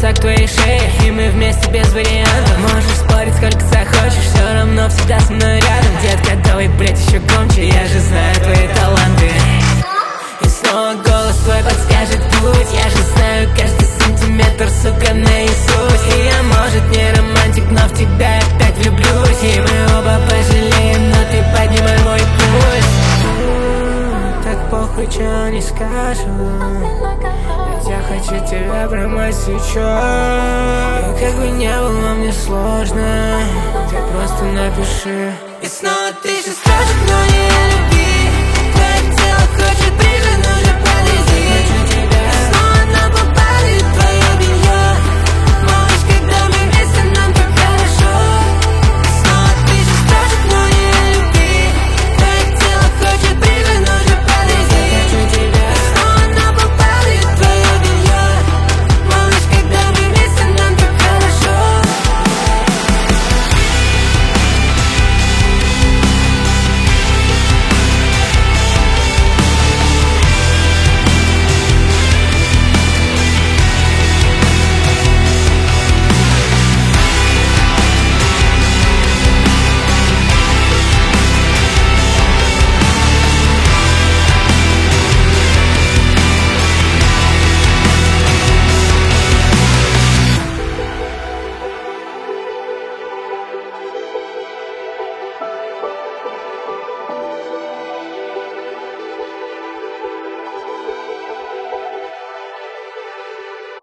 прижаться к твоей шее, и мы вместе без вариантов. Можешь спорить сколько захочешь, все равно всегда со мной рядом. Детка, давай, блядь, еще громче, я же знаю твои таланты. И снова голос твой подскажет путь, я же знаю каждый сантиметр, сука, наизусть. И я, может, не романтик, но в тебя опять влюблюсь. И мы оба пожалеем, но ты поднимай мой пульс. Так похуй, чё не скажу, ведь я хочу тебя прямо сейчас. И как бы не было мне сложно, ты просто напиши. И снова ты же скажешь, но не